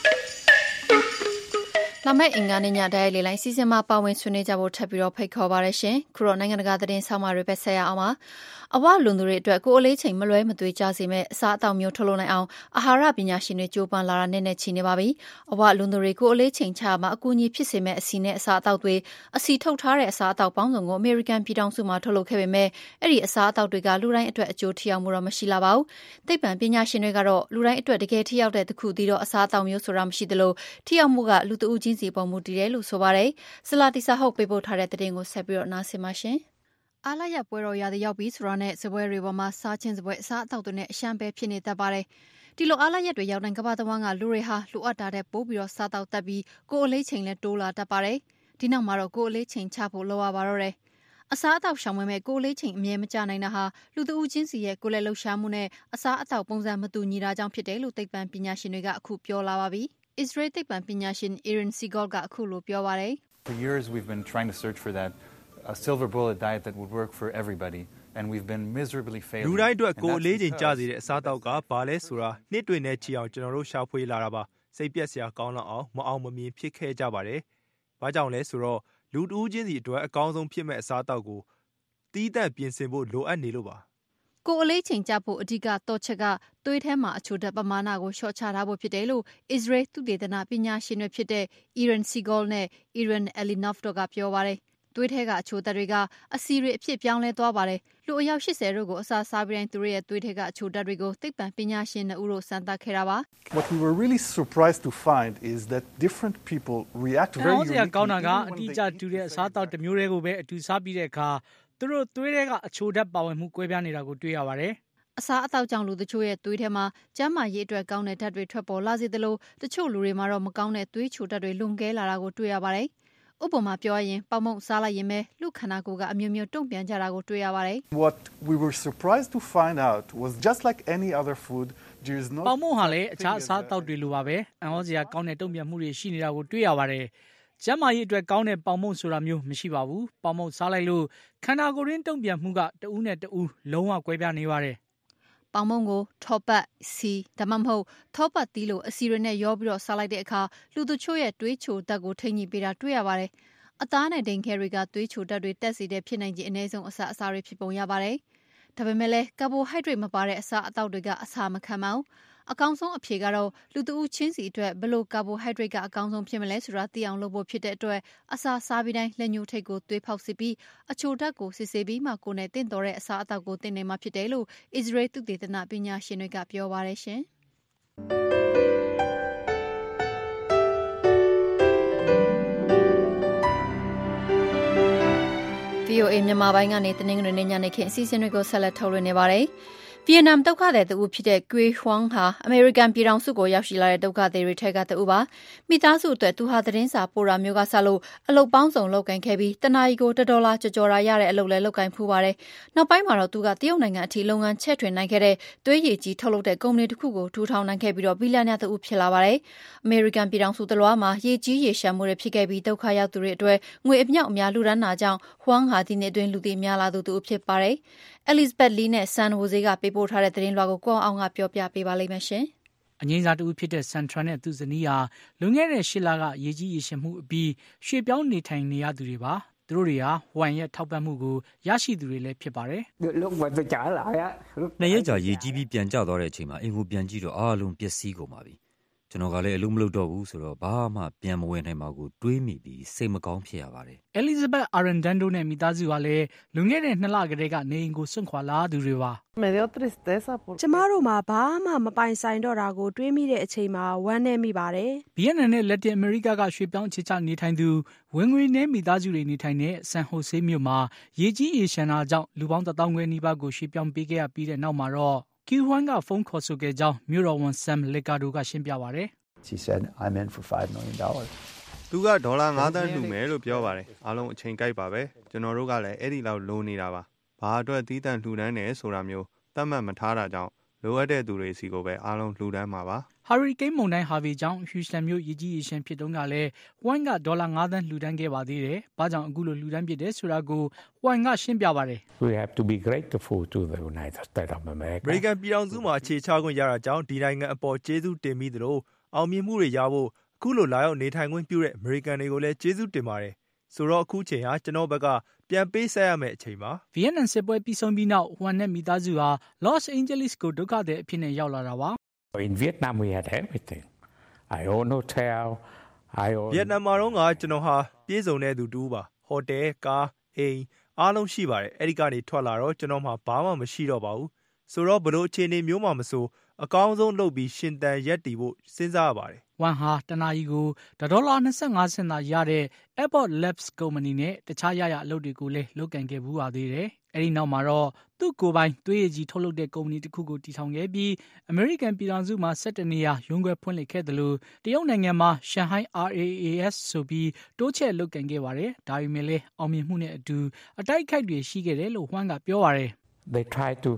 လာမယ့်အင်္ဂါနေ့ညတိုက်ရိုက်လေ့လာအစီအစဉ်မှာပါဝင်ဆွေးနွေးကြဖို့ထပ်ပြီးဖိတ်ခေါ်ပါရရှင်။ခုတော့နိုင်ငံတကာသတင်းဆောင်မတွေပဲဆက်ရအောင်ပါ။အဝလွန်သူတွေအတွက်ကိုအလေးချိန်မလွဲမသွေကြစေမဲ့အစားအသောက်မျိုးထုတ်လုပ်နိုင်အောင်အာဟာရပညာရှင်တွေကြိုးပမ်းလာတာနဲ့ချီနေပါပြီ။အဝလွန်သူတွေကိုအလေးချိန်ချမှာအကူအညီဖြစ်စေမဲ့အစီနဲ့အစားအသောက်တွေအစီထုတ်ထားတဲ့အစားအသောက်ပေါင်းစုံကိုအမေရိကန်ပြည်ထောင်စုမှာထုတ်လုပ်ခဲ့ပေမဲ့အဲ့ဒီအစားအသောက်တွေကလူတိုင်းအတွက်အကျိုးထိရောက်မှုတော့မရှိလာပါဘူး။သိပ္ပံပညာရှင်တွေကတော့လူတိုင်းအတွက်တကယ်ထိရောက်တဲ့တစ်ခုတည်းတော့အစားအသောက်မျိုးဆိုတာမရှိသလိုထိရောက်မှုကလူတဦးချင်းစီပုံမူတည်တယ်လို့ဆိုပါတယ်။ဆလာတီစာဟုတ်ပေးပို့ထားတဲ့သတင်းကိုဆက်ပြီးနားဆင်ပါရှင်။အားလရပွဲတော်ရာသီရောက်ပြီးဆိုတာနဲ့စပွဲတွေပေါ်မှာစားချင်းစပွဲအစားအသောက်တွေနဲ့အရှမ်းပဲဖြစ်နေတတ်ပါတယ်။ဒီလိုအားလရက်တွေရောက်တဲ့ကမ္ဘာတဝန်းကလူတွေဟာလိုအပ်တာတဲ့ပိုးပြီးစားတောက်တတ်ပြီးကိုယ်အလေးချိန်လည်းတိုးလာတတ်ပါတယ်။ဒီနောက်မှာတော့ကိုယ်အလေးချိန်ချဖို့လိုရပါတော့တယ်။အစားအသောက်ရှောင်ဝင်မဲ့ကိုယ်အလေးချိန်အမြဲမကျနိုင်တာဟာလူတဦးချင်းစီရဲ့ကိုယ်လက်လှုပ်ရှားမှုနဲ့အစားအသောက်ပုံစံမတူညီတာကြောင့်ဖြစ်တယ်လို့သိပ္ပံပညာရှင်တွေကအခုပြောလာပါပြီ။ Israel သိပ္ပံပညာရှင် Aaron Segal ကအခုလိုပြောပါတယ်။ For years we've been trying to search for that a silver bullet diet that would work for everybody and we've been miserably failing လူတိုင်းအတွက်ကိုယ်လေးချိန်ကြစေတဲ့အစားအသောက်ကဘာလဲဆိုတာနှစ်တွေနဲ့ချီအောင်ကျွန်တော်တို့ရှာဖွေလာတာပါစိတ်ပြက်စရာကောင်းတော့အောင်မအောင်မမြင်ဖြစ်ခဲ့ကြပါတယ်ဘာကြောင့်လဲဆိုတော့လူတဦးချင်းစီအတွက်အကောင်းဆုံးဖြစ်မဲ့အစားအသောက်ကိုတီးတန့်ပြင်ဆင်ဖို့လိုအပ်နေလို့ပါကိုယ်အလေးချိန်ကြဖို့အဓိကတော့ချက်ကသွေးထဲမှာအချိုဓာတ်ပမာဏကိုလျှော့ချထားဖို့ဖြစ်တယ်လို့ Israel သုတေသနပညာရှင်တွေဖြစ်တဲ့ Aaron Segal နဲ့ Aaron Elinov တို့ကပြောပါတယ်သွေးထဲကအချိုဓာတ်တွေကအဆီတွေအဖြစ်ပြောင်းလဲသွားပါတယ်လူအယောက်80တို့ကိုအစာစားပြီးတိုင်းသူတို့ရဲ့သွေးထဲကအချိုဓာတ်တွေကိုသိပ္ပံပညာရှင်2ဦးတို့စမ်းသပ်ခဲ့တာပါ What we were really surprised to find is that different people react very uniquely ကောင်းတာကအတိအကျတူတဲ့အစားအသောက်တစ်မျိုးတွေကိုပဲအတူစားပြီးတဲ့အခါသူတို့သွေးထဲကအချိုဓာတ်ပါဝင်မှုကွဲပြားနေတာကိုတွေ့ရပါတယ်အစားအသောက်ကြောင့်လူတချို့ရဲ့သွေးထဲမှာကျန်းမာရေးအတွက်ကောင်းတဲ့ဓာတ်တွေထွက်ပေါ်လာစေသလိုတချို့လူတွေမှာတော့မကောင်းတဲ့သွေးချိုဓာတ်တွေလွန်ကဲလာတာကိုတွေ့ရပါတယ်ဥပမာပြောရင်ပေါင်မုံစားလိုက်ရင်ပဲလူခန္ဓာကိုယ်ကအမျိုးမျိုးတုံ့ပြန်ကြတာကိုတွေ့ရပါတယ် What we were surprised to find out was just like any other food there is no ပေါင်မုံဟာလည်းအခြားအစားအသောက်တွေလိုပါပဲအံ့ဩစရာကောင်းတဲ့တုံ့ပြန်မှုတွေရှိနေတာကိုတွေ့ရပါတယ်ကျန်းမာရေးအတွက်ကောင်းတဲ့ပေါင်မုံဆိုတာမျိုးမရှိပါဘူးပေါင်မုံစားလိုက်လို့ခန္ဓာကိုယ်ရင်းတုံ့ပြန်မှုကတဦးနဲ့တဦးလုံးဝကွဲပြားနေပါတယ်ပေါင်မုံကိုထောပတ်စီဒါမှမဟုတ်ထောပတ်တီးလို့အစီတွေနဲ့ရောပြီးစားလိုက်တဲ့အခါလူတချို့ရဲ့သွေးချိုဓာတ်ကိုထိန်းညှိပေးတာတွေ့ရပါတယ်အသားနဲ့ဒိန်ခဲတွေကသွေးချိုဓာတ်တွေတက်စေတဲ့ဖြစ်နိုင်ခြင်းအနည်းဆုံးအစားတွေဖြစ်ပုံရပါတယ်ဒါပေမဲ့လည်းကာဘိုဟိုက်ဒရိတ်မပါတဲ့အစားအသောက်တွေကအစာမခံပါဘူးအကောင်းဆုံးအဖြေကတော့လူတဦးချင်းစီအတွက်ဘယ်လိုကာဘိုဟိုက်ဒရိတ်ကအကောင်းဆုံးဖြစ်မလဲဆိုတာသိအောင်လုပ်ဖို့ဖြစ်တဲ့အတွက်အစာစားပြီးတိုင်းလက်ညှိုးထိပ်ကိုသွေးဖောက်စစ်ပြီးအချိုဓာတ်ကိုစစ်ဆေးပြီးမှကိုယ်နဲ့တင့်တော်တဲ့အစာအသောက်ကိုသင်နိုင်မှာဖြစ်တယ်လို့ Israel သုတေသနပညာရှင်တွေကပြောပါတယ်ရှင် VOA မြန်မာပိုင်းကနေတနင်္ဂနွေနေ့ညနေခင်းအစီအစဉ်တွေကိုဆက်လက်ထုတ်လွှင့်နေပါတယ်။ဗီယက်နမ်ဒုက္ခသည်တဦးဖြစ်တဲ့ Quy Hoang ဟာအမေရိကန်ပြည်ထောင်စုကိုရောက်ရှိလာတဲ့ဒုက္ခသည်တွေထက်ကတဦးပါ။မိသားစုအတွက်သူဟာသတင်းစာပို့တာမျိုးကစလို့အလုပ်ပေါင်းစုံလုပ်ကိုင်ခဲ့ပြီးတနာရီကို$ကျော်ရတဲ့အလုပ်လည်းလုပ်ကိုင်ဖူးပါတယ်။နောက်ပိုင်းမှာတော့သူကတရုတ်နိုင်ငံအထိလုပ်ငန်းချဲ့ထွင်နိုင်ခဲ့တဲ့သွေးရည်ကြီးထုတ်လုပ်တဲ့ကုမ္ပဏီတစ်ခုကိုထူထောင်နိုင်ခဲ့ပြီးဘီလီယံနာတဦးဖြစ်လာပါတယ်။အမေရိကန်ပြည်ထောင်စုတလွှားမှာရေကြီးရေရှမ်းမှုတွေဖြစ်ခဲ့ပြီးဒုက္ခရောက်သူတွေအတွက်ငွေအမြောက်အများလူဒန်းတာကြောင့် Hoang ဟာဒီနေ့အတွင်းလူသိများလာသူတူဖြစ်ပါတယ်။ Elizabeth Lee နဲ့ San Jose ကပေးပို့ထားတဲ့သတင်းလွှာကိုကိုအောင်ကပြောပြပေးပါလိမ့်မယ်ရှင်။အငိမ့်စားတူဖြစ်တဲ့ Santra နဲ့သူ့ဇနီးဟာလွန်ခဲ့တဲ့8လကရေကြီးရေရှမ်းမှုအပြီးရွှေ့ပြောင်းနေထိုင်နေရသူတွေပါ။သူတို့တွေဟာဝမ်ရဲ့ထောက်ပံ့မှုကိုရရှိသူတွေလည်းဖြစ်ပါတယ်။နှစ်ရက်ကြာရေကြီးပြီးပြန်ကျသွားတဲ့အချိန်မှာအင်ကိုပြန်ကြည့်တော့အားလုံးပျက်စီးကုန်ပါပြီ။ကျွန်တော်ကလည်းအလုပ်မလုပ်တော့ဘူးဆိုတော့ဘာမှပြန်မဝင်နိုင်ပါဘူးတွေးမိပြီးစိတ်မကောင်းဖြစ်ရပါတယ် Elizabeth Arendando နဲ့မိသားစုကလည်းလွန်ခဲ့တဲ့2လကတည်းကနေအိမ်ကိုစွန့်ခွာလာသူတွေပါကျမတို့မှာဘာမှမပိုင်ဆိုင်တော့တာကိုတွေးမိတဲ့အချိန်မှာဝမ်းနည်းမိပါတယ်ဗီယက်နမ်နဲ့လက်တင်အမေရိကကရွှေ့ပြောင်းအခြေချနေထိုင်သူဝင်ငွေနဲ့မိသားစုတွေနေထိုင်တဲ့ဆန်ဟိုဆေးမြို့မှာရေကြီးရေရှမ်းတာကြောင့်လူပေါင်း1000ခွဲနီးပါးကိုရွှေ့ပြောင်းပေးခဲ့ရပြီးတဲ့နောက်မှာတော့ Quy Hoang ကဖုန်းခေါ်ဆိုခဲ့ကြောင်းမြို့တော်ဝန် Sam Liccardo ကရှင်းပြပါတယ် She said I'm in for $5 million. သူကဒေါ်လာ9သန်းလှူမယ်လို့ပြောပါတယ်အားလုံးအချိန်ကိုက်ပါပဲကျွန်တော်တို့ကလည်းအဲ့ဒီလောက်လိုနေတာပါဘာအတွက်တီးတန့်လှူဒန်းတယ်ဆိုတာမျိုးသတ်မှတ်မထားတာကြောင့်လိုအပ်တဲ့သူတွေစီကိုပဲအားလုံးလှူဒန်းမှာပါ။ဟာရီကိန်းမုန်တိုင်းဟာဗီကြောင့်ဟျူစတန်မြို့ရေကြီးရေရှမ်းဖြစ်တုန်းကလည်းဝိုင်းကဒေါ်လာ9 သန်းလှူဒန်းခဲ့ပါသေးတယ်။ဘာကြောင့်အခုလိုလှူဒန်းဖြစ်တယ်ဆိုတာကိုဝိုင်းကရှင်းပြပါတယ်။ We have to be grateful to the United States of America. အမေရိကန်ပြည်ထောင်စုမှာအခြေချခွင့်ရတာကြောင့်ဒီနိုင်ငံအပေါ်ကျေးဇူးတင်ပြီးသလိုအောင်မြင်မှုတွေရဖို့အခုလိုလာရောက်နေထိုင်ခွင့်ပြုတဲ့အမေရိကန်တွေကိုလည်းကျေးဇူးတင်ပါတယ်။ဆိုတော့အခုချိန်ဟာကျွန်တော်ဘက်ကပြန်ပေးဆက်ရမယ့်အချိန်ပါ။ဗီယက်နမ်စစ်ပွဲပြီးဆုံးပြီးနောက်ဝမ်နဲ့မိသားစုဟာ Los Angeles ကိုဒုက္ခသည်အဖြစ်နဲ့ရောက်လာတာပါ။ In Vietnam we had everything. I own hotel. ဗီယက်နမ်မှာတော့ကျွန်တော်ဟာပြည့်စုံတဲ့သူတူပါ။ဟိုတယ်၊ကား၊အိမ်အားလုံးရှိပါတယ်။အဲ့ဒီကနေထွက်လာတော့ကျွန်တော်မှဘာမှမရှိတော့ပါဘူး။ဆိုတော့ဘလို့အခြေအနေမျိုးမှမဆိုအကောင်းဆုံးလုပ်ပြီးရှင်သန်ရက်တည်ဖို့စဉ်းစားရပါတယ်။ဝမ်ဟာတနာရီကို$25 စင်သာရတဲ့ Airport Labs ကုမ္ပဏီနဲ့တခြားရအလုပ်တွေကိုလည်းလုပ်ကိုင်ခဲ့ဘူးပါသေးတယ်။အဲဒီနောက်မှာတော့သူ့ကိုယ်ပိုင်သွေးရည်ကြီးထုတ်လုပ်တဲ့ကုမ္ပဏီတစ်ခုကိုတည်ထောင်ခဲ့ပြီးအမေရိကန်ပြည်ထောင်စုမှာ17 နေရာရုံးခွဲဖွင့်လှစ်ခဲ့တယ်လို့တရုတ်နိုင်ငံမှာ Shanghai RAAS ဆိုပြီးတိုးချဲ့လုပ်ကိုင်ခဲ့ပါတယ်။ဒါပေမဲ့လည်းအောင်မြင်မှုနဲ့အတူအတိုက်အခိုက်တွေရှိခဲ့တယ်လို့ဝမ်ကပြောပါတယ်။ They try to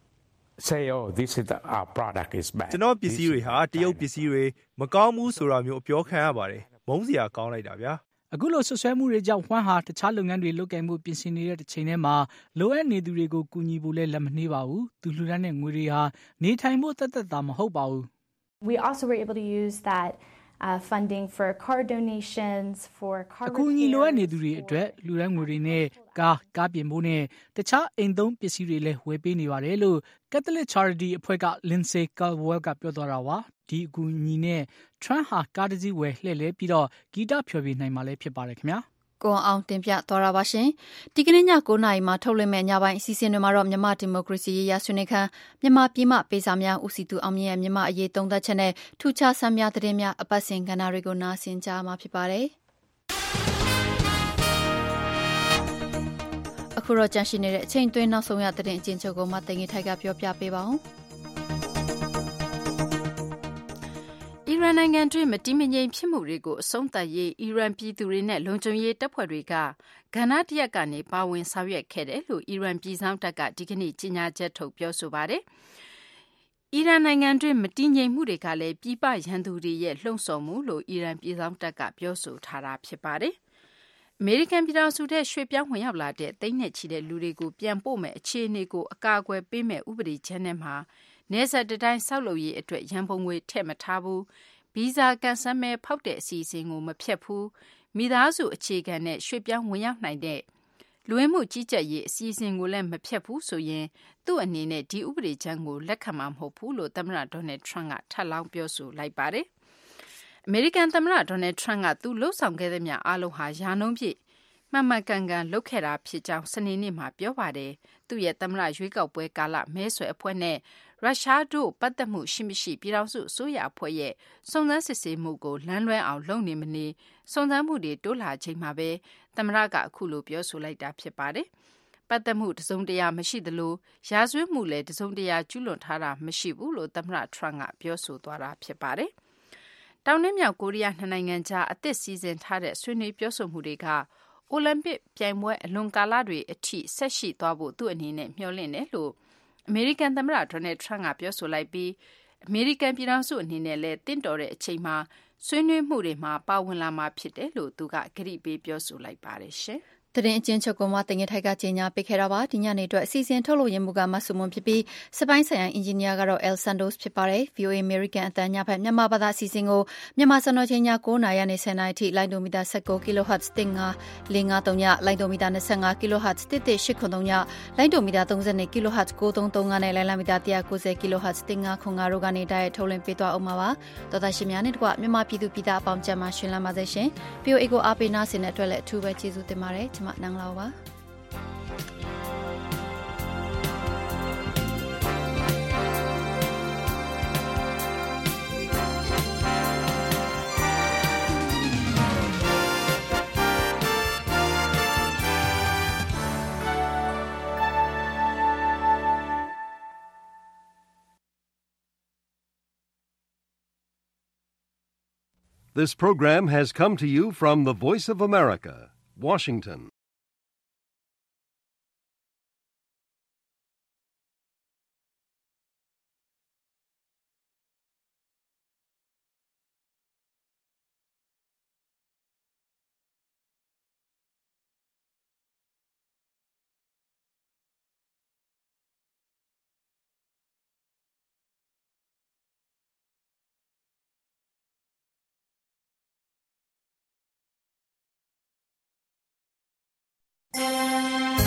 say oh this is our product is bad ကျွန်တော်ပစ္စည်းတွေဟာတရုတ်ပစ္စည်းတွေမကောင်းဘူးဆိုတာမျိုးအပြောခံရပါတယ်မုန်းစရာကောင်းလိုက်တာဗျာအခုလိုဆွဆွဲမှုတွေကြောင့်ဝမ်ဟာတခြားလုပ်ငန်းတွေလုပ်ကိုင်မှုပြင်ဆင်နေတဲ့တစ်ချိန်တည်းမှာလိုအပ်နေသူတွေကိုကူညီဖို့လည်းလက်မနှေးပါဘူးသူလှူဒန်းတဲ့ငွေတွေဟာနေထိုင်ဖို့တသက်တာမဟုတ်ပါဘူး We also were able to use that funding for car donations for car အခုညီလိုအပ်နေသူတွေအတွက်လူဒန်းငွေတွေနဲ့ကားပြင်ဖို့နဲ့တခြားအိမ်သုံးပစ္စည်းတွေလည်းဝယ်ပေးနေပါတယ်လို့ Catholic Charity အဖွဲ့က Lindsay Caldwell ကပြောသွားတာပါဒီအကူအညီနဲ့ Trump ဟာကားတစ်စီးဝယ်လှည့်လဲပြီးတော့ဂီတဖျော်ဖြေနိုင်မှာလည်းဖြစ်ပါတယ်ခင်ဗျာကိုအောင်တင်ပြသွားတာပါရှင်ဒီကနေ့ည9:00 နာရီမှာထုတ်လွှင့်မဲ့ညပိုင်းအစီအစဉ်တွေမှာတော့မြန်မာဒီမိုကရေစီရေးရဆွေးနွေးခန်းမြန်မာပြည်မှပေးစာများဦးစီးသူအောင်မြင့်ရဲ့မြန်မာအရေးသုံးသပ်ချက်နဲ့ထူးခြားဆန်းများသတင်းများအပတ်စဉ်ကဏ္ဍတွေကိုနားဆင်ကြမှာဖြစ်ပါတယ်အခုတော့ကြန့်ရှိနေတဲ့အချိန်သွင်းနောက်ဆုံးရသတင်းအကျဉ်းချုပ်ကိုမှတင်ငယ်ထိုက်ကပြောပြပေးပါဦးအီရန်နိုင်ငံတွင်းမတည်မငြိမ်ဖြစ်မှုတွေကိုအဆုံးသတ်ရေးအီရန်ပြည်သူတွေနဲ့လုံခြုံရေးတပ်ဖွဲ့တွေကကဏ္ဍတရက်ကနေပါဝင်ဆောင်ရွက်ခဲ့တယ်လို့အီရန်ပြည်စောင်းတပ်ကဒီကနေ့ကြေညာချက်ထုတ်ပြောဆိုပါတယ်။အီရန်နိုင်ငံတွင်းမတည်ငြိမ်မှုတွေကလည်းပြည်ပရန်သူတွေရဲ့လှုံ့ဆော်မှုလို့အီရန်ပြည်စောင်းတပ်ကပြောဆိုထားတာဖြစ်ပါတယ်။အမေရိကန်ပြည်ထောင်စုထဲရွှေ့ပြောင်းဝင်ရောက်လာတဲ့သိန်းနဲ့ချီတဲ့လူတွေကိုပြန်ပို့မဲ့အခြေအနေကိုအကာအကွယ်ပေးမဲ့ဥပဒေချမ်းထဲမှာနေဆက်တတိုင်းဆောက်လုပ်ရေးအတွက်ရန်ပုံငွေထည့်မထားဘူးဗီဇာကန်ဆယ်မဲ့ဖောက်တဲ့အစီအစဉ်ကိုမဖျက်ဘူးမိသားစုအခြေခံနဲ့ရွှေ့ပြောင်းဝင်ရောက်နိုင်တဲ့လူဝင်မှုကြီးကြပ်ရေးအစီအစဉ်ကိုလည်းမဖျက်ဘူးဆိုရင်သူ့အနေနဲ့ဒီဥပဒေချမ်းကိုလက်ခံမှာမဟုတ်ဘူးလို့သမ္မတဒေါ်နယ်ထရန့်ကထပ်လောင်းပြောဆိုလိုက်ပါတယ်အမေရိကန်သမ္မတဒေါ်နယ်ထရန့်ကသူလှုပ်ဆောင်ခဲ့တဲ့များအားလုံးဟာယာနှုံးပြည့်မှန်မှန်ကန်ကန်လုပ်ခဲ့တာဖြစ်ကြောင်းစနေနေ့မှာပြောပါတယ်သူ့ရဲ့သမ္မတရွေးကောက်ပွဲကာလမဲဆွယ်အဖွဲ့နဲ့ရုရှားတို့ပတ်သက်မှုရှိမရှိပြည်ထောင်စုအစိုးရအဖွဲ့ရဲ့စုံစမ်းစစ်ဆေးမှုကိုလမ်းလွဲအောင်လုပ်နေမနေစုံစမ်းမှုတွေတိုးလာချိန်မှာပဲသမ္မတကအခုလိုပြောဆိုလိုက်တာဖြစ်ပါတယ်ပတ်သက်မှုတစုံတရာမရှိသလိုရာဇဝတ်မှုလည်းတစုံတရာကျူးလွန်ထားတာမရှိဘူးလို့သမ္မတထရန့်ကပြောဆိုသွားတာဖြစ်ပါတယ်တောင်နဲ့မြောက်ကိုရီးယားနှစ်နိုင်ငံကြားအသစ်စီစဉ်ထားတဲ့ဆွေးနွေးပြောဆိုမှုတွေကအိုလံပစ်ပြိုင်ပွဲအလွန်ကာလတွေအထိဆက်ရှိသွားဖို့သူ့အနေနဲ့မျှော်လင့်တယ်လို့အမေရိကန်သမ္မတဒေါ်နယ်ထရန့်ကပြောဆိုလိုက်ပြီးအမေရိကန်ပြည်ထောင်စုအနေနဲ့လည်းတင့်တော်တဲ့အချိန်မှာဆွေးနွေးမှုတွေမှာပါဝင်လာမှာဖြစ်တယ်လို့သူကကတိပေးပြောဆိုလိုက်ပါတယ်ရှင်သတင်းအကျဉ်းချုပ်ကမှတင်ငယ်ထိုက်ကကြေညာပေးခဲ့တာပါဒီညနေအတွက်အစီအစဉ်ထုတ်လို့ရမှုကမဆုမွန်ဖြစ်ပြီးစပိုင်းဆိုင်ရာအင်ဂျင်နီယာကတော့ El Santos ဖြစ်ပါတယ် VOA American အတန်းညဖက်မြန်မာဘာသာအစီအစဉ်ကိုမြန်မာစံတော်ချိန်ည9:00နာရီနဲ့10:00နာရီထိလိုင်းဒိုမီတာ19 kHz 15553ညလိုင်းဒိုမီတာ25 kHz 11893ညလိုင်းဒိုမီတာ32 kHz 9335နဲ့လိုင်းလာမီတာ190 kHz 1505တို့ကနေတိုက်ရိုက်ထုတ်လွှင့်ပေးသွားအောင်ပါတော်သားရှင်များနဲ့တကွမြန်မာပြည်သူပြည်သားအပေါင်းကျန်းမာရှင်လန်းပါစေရှင် VOA ကိုအားပေးနာဆင်တဲ့အတွက်လည်းအထူးပဲကျေးဇူးတင်ပါတယ်ကျွန်မနန်းလာပါ This program has come to you from the Voice of America, Washington. ။